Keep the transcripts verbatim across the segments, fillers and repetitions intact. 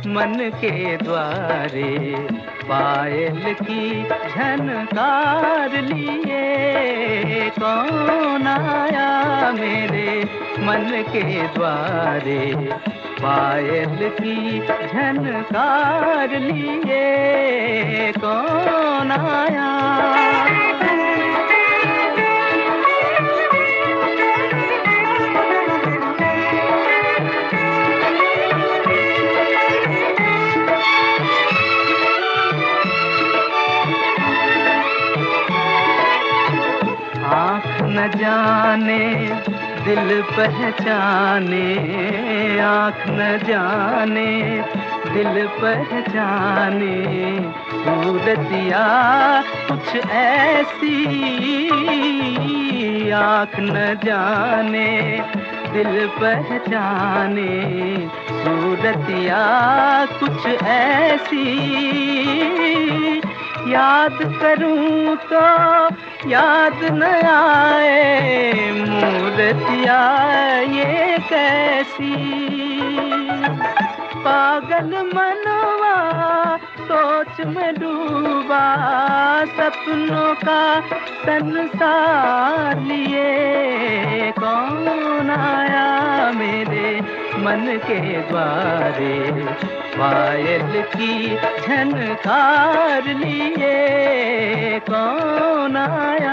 मन के द्वारे, पायल की झनकार लिए। कौन आया मेरे मन के द्वारे, पायल की झनकार लिए। कौन आया? आँख न जाने दिल पहचाने, आँख न जाने दिल पहचाने, सूरतिया कुछ ऐसी। आँख न जाने दिल पहचाने, सूरतिया कुछ ऐसी। याद करूं तो याद न आए, मूर्तिया ये कैसी। पागल मनवा सोच में डूबा, सपनों का संसार लिए। कौन आया मेरे मन के द्वारे, पायल की झनकार लिए। कौन आया?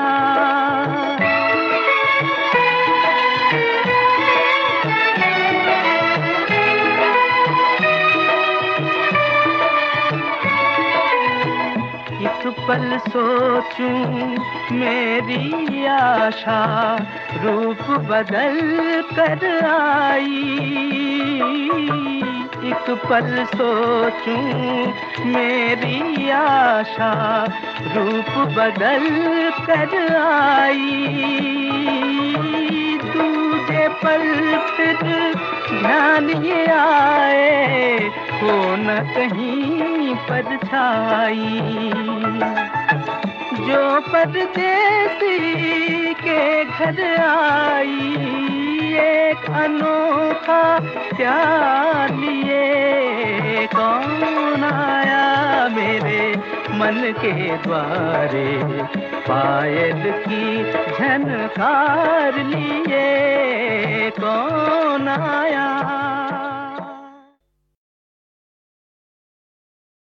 एक पल सोचूं मेरी आशा, रूप बदल कर आई। एक पल सोचूं मेरी आशा, रूप बदल कर आई। दूजे पल फिर ध्यान ये आए, हो न कहीं परछाई। जो परदेसी के घर आई, एक अनोखा प्यार लिए। कौन आया मेरे मन के द्वारे, पायल की झनकार लिए।